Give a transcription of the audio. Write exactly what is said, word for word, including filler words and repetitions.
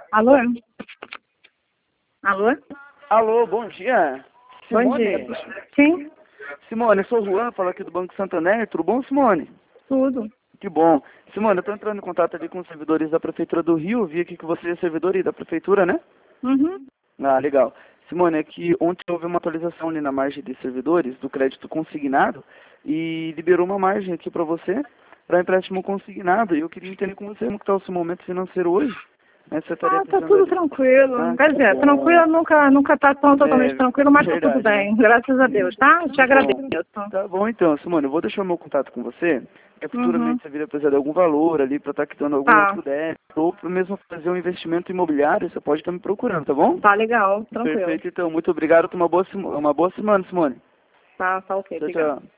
Alô? Alô? Alô, bom dia. Simone? Bom dia. Sim, Simone, eu sou o Juan, falo aqui do Banco Santander. Tudo bom, Simone? tudo. Que bom. Simone, eu estou entrando em contato ali com os servidores da Prefeitura do Rio. Vi aqui que você é servidor aí da Prefeitura, né? Uhum. Ah, legal. Simone, é que ontem houve uma atualização ali na margem de servidores do crédito consignado e liberou uma margem aqui para você para empréstimo consignado. E eu queria entender com você como está o seu momento financeiro hoje. Né? Você estaria Ah, tá precisando tudo ali... tranquilo. Ah, Quer que dizer, bom. tranquilo nunca, nunca tá tão totalmente É tranquilo, mas tá tudo verdade, né? bem. Graças a Deus, tá? Te Tá agradeço. bom. Tá bom então, Simone, eu vou deixar o meu contato com você, que Uhum. futuramente você vir a precisar de algum valor ali para estar quitando algum Tá, outro débito, ou para mesmo fazer um investimento imobiliário, você pode estar me procurando, tá bom? tá legal, tranquilo. Perfeito, então, muito obrigado, uma boa, sema- uma boa semana, Simone. Tá, tá ok, Tchau, obrigada. tchau.